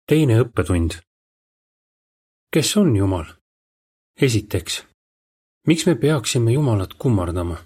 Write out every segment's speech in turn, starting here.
Teine õppetund. Kes on Jumal? Esiteks, miks me peaksime Jumalat kummardama?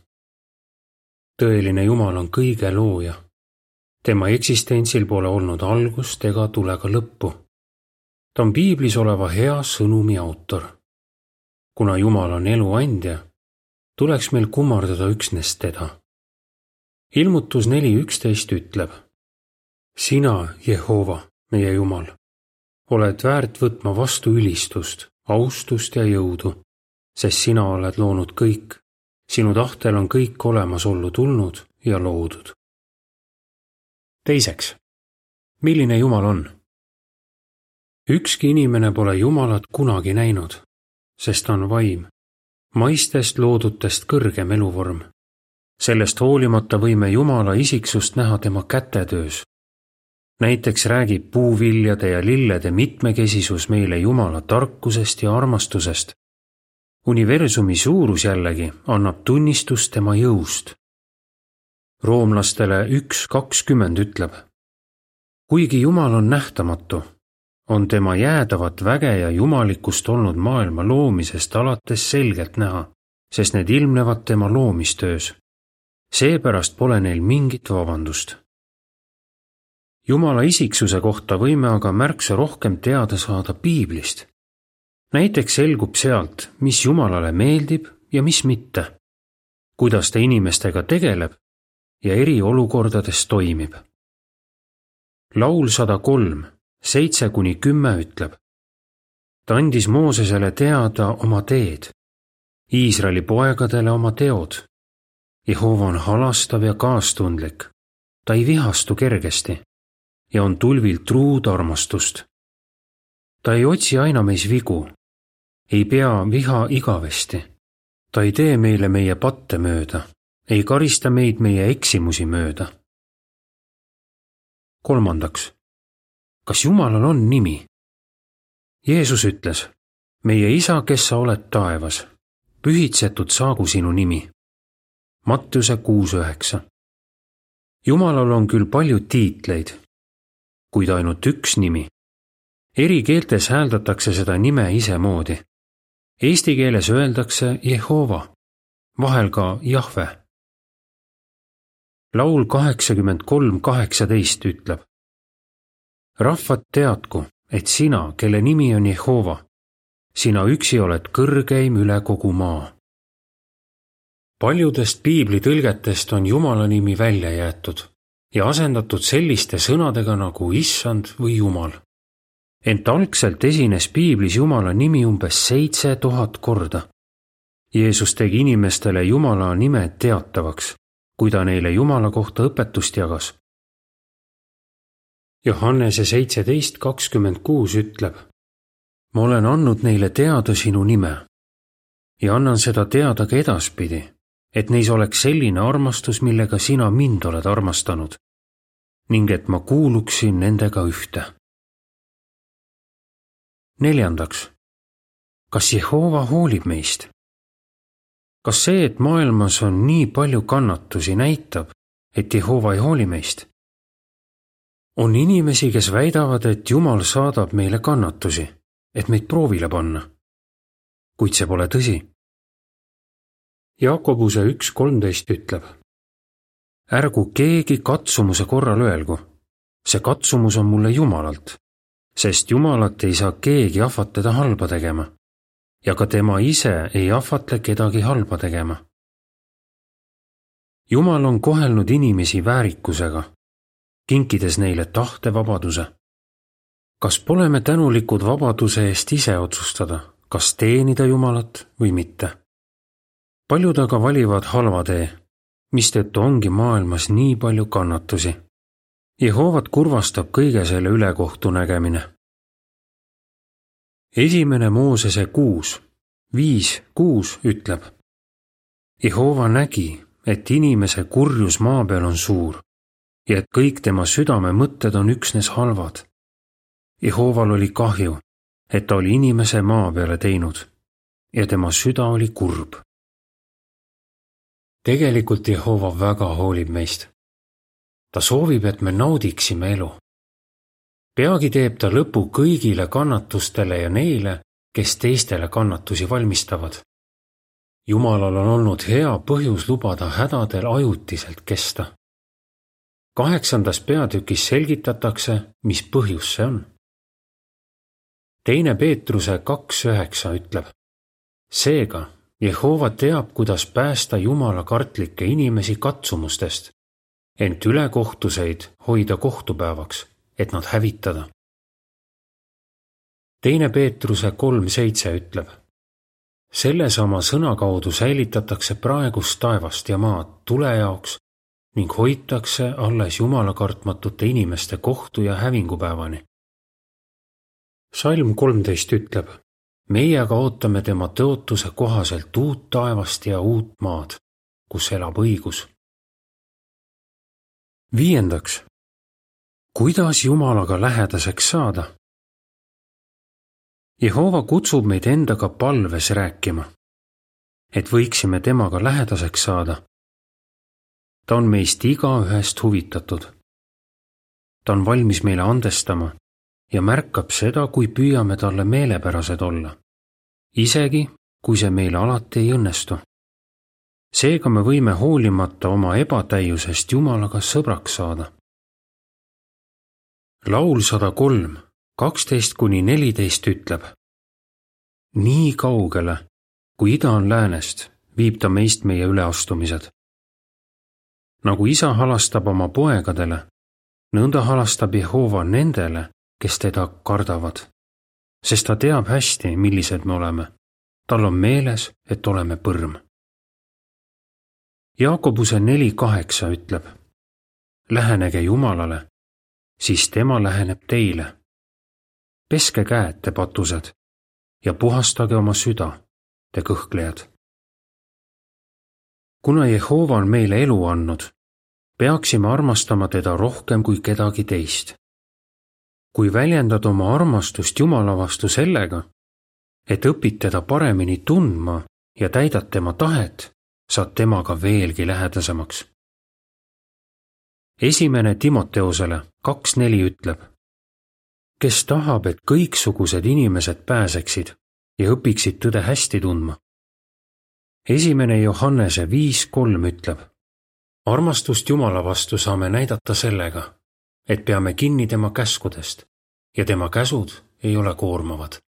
Tõeline Jumal on kõige looja. Tema eksistentsil pole olnud algust ega tule ka lõppu. Ta on piiblis oleva hea sõnumi autor. Kuna Jumal on elu andja, tuleks meil kummardada üksnes teda. Ilmutus 4.11 ütleb: Sina, Jehova, meie Jumal, oled väärt võtma vastu ülistust, austust ja jõudu, sest sina oled loonud kõik. Sinu tahtel on kõik olemasollu tulnud ja loodud. Teiseks, milline Jumal on? Ükski inimene pole Jumalat kunagi näinud, sest ta on vaim, maistest loodutest kõrgem eluvorm. Sellest hoolimata võime Jumala isiksust näha tema kätetöös. Näiteks räägib puuviljade ja lillede mitmekesisus meile Jumala tarkusest ja armastusest. Universumi suurus jällegi annab tunnistust tema jõust. Roomlastele 1.20 ütleb: Kuigi Jumal on nähtamatu, on tema jäädavat väge ja jumalikkust olnud maailma loomisest alates selgelt näha, sest need ilmnevad tema loomistöös. Seepärast pole neil mingit vabandust. Jumala isiksuse kohta võime aga märksa rohkem teada saada piiblist. Näiteks selgub sealt, mis Jumalale meeldib ja mis mitte, kuidas ta inimestega tegeleb ja eri olukordades toimib. Laul 103, 7-10 ütleb: Ta andis Moosesele teada oma teed, Iisraeli poegadele oma teod. Jehova on halastav ja kaastundlik, ta ei vihastu kergesti ja on tulvilt truud armastust. Ta ei otsi aina meis vigu, ei pea viha igavesti, ta ei tee meile meie patte mööda, ei karista meid meie eksimusi mööda. Kolmandaks, kas Jumalal on nimi? Jeesus ütles: Meie Isa, kes sa oled taevas, pühitsetud saagu sinu nimi. Mattiuse 6.9. Jumalal on küll palju tiitleid, kuid ainult üks nimi. Eri keeltes hääldatakse seda nime isemoodi. Eesti keeles öeldakse Jehova, vahel ka Jahve. Laul 83.18 ütleb: Rahvad teadku, et sina, kelle nimi on Jehova, sina üksi oled kõrgeim üle kogu maa. Paljudest piibli tõlgetest on Jumala nimi välja jäetud ja asendatud selliste sõnadega nagu Issand või Jumal. Ent algselt esines piiblis Jumala nimi umbes 7000 korda. Jeesus tegi inimestele Jumala nime teatavaks, kui ta neile Jumala kohta õpetust jagas. Johannese 17.26 ütleb: Ma olen andnud neile teada sinu nime ja annan seda teada ka edaspidi, et neis oleks selline armastus, millega sina mind oled armastanud, ning et ma kuuluksin nendega ühte. Neljandaks, kas Jehova hoolib meist? Kas see, et maailmas on nii palju kannatusi, näitab, et Jehova ei hooli meist? On inimesi, kes väidavad, et Jumal saadab meile kannatusi, et meid proovile panna. Kuid see pole tõsi. Jaakobuse 1.13 ütleb: Ärgu keegi katsumuse korral öelgu, see katsumus on mulle Jumalalt, sest Jumalat ei saa keegi ahvatleda halba tegema ja ka tema ise ei ahvatle kedagi halba tegema. Jumal on kohelnud inimesi väärikusega, kinkides neile tahtevabaduse. Kas pole me tänulikud vabaduse eest ise otsustada, kas teenida Jumalat või mitte? Paljud aga valivad halva tee, mistõttu ongi maailmas nii palju kannatusi. Jehovat kurvastab kõige selle ülekohtu nägemine. Esimene Moosese 5.6 ütleb: Jehova nägi, et inimese kurjus maa peal on suur ja et kõik tema südame mõtted on üksnes halvad. Jehoval oli kahju, et ta oli inimese maa peale teinud ja tema süda oli kurb. Tegelikult Jehova väga hoolib meist. Ta soovib, et me naudiksime elu. Peagi teeb ta lõpu kõigile kannatustele ja neile, kes teistele kannatusi valmistavad. Jumalal on olnud hea põhjus lubada hädadel ajutiselt kesta. 8. peatükis selgitatakse, mis põhjus see on. 2. Peetruse 2.9 ütleb: Seega, Jehova teab, kuidas päästa Jumala kartlikke inimesi katsumustest, ent ülekohtuseid hoida kohtupäevaks, et nad hävitada. 2. Peetruse 3.7 ütleb: Sellesama sõna kaudu säilitatakse praegust taevast ja maad tule jaoks ning hoitakse alles Jumala kartmatute inimeste kohtu ja hävingupäevani. Salm 13 ütleb: Meiega ootame tema tõotuse kohaselt uut taevast ja uut maad, kus elab õigus. 5. Kuidas Jumalaga lähedaseks saada? Jehova kutsub meid endaga palves rääkima, et võiksime temaga lähedaseks saada. Ta on meist igaühest huvitatud. Ta on valmis meile andestama ja märkab seda, kui püüame talle meelepärased olla, isegi kui see meile alati ei õnnestu. Seega me võime hoolimata oma ebatäiusest Jumalaga sõbraks saada. Laul 103, 12-14 ütleb: Nii kaugele, kui ida on läänest, viib ta meist meie üleastumised. Nagu isa halastab oma poegadele, nõnda halastab Jehova nendele, kes teda kardavad, sest ta teab hästi, millised me oleme. Tal on meeles, et oleme põrm. Jaakobuse 4.8 ütleb: Lähenege Jumalale, siis tema läheneb teile. Peske käed, te patused, ja puhastage oma süda, te kõhklejad. Kuna Jehova on meile elu andnud, peaksime armastama teda rohkem kui kedagi teist. Kui väljendad oma armastust Jumala vastu sellega, et õpid teda paremini tundma ja täidad tema tahet, saad temaga veelgi lähedasemaks. 1. Timoteusele 2.4 ütleb: Kes tahab, et kõiksugused inimesed pääseksid ja õpiksid tõde hästi tundma. 1. Johannese 5.3 ütleb: Armastust Jumala vastu saame näidata sellega, et peame kinni tema käskudest ja tema käsud ei ole koormavad.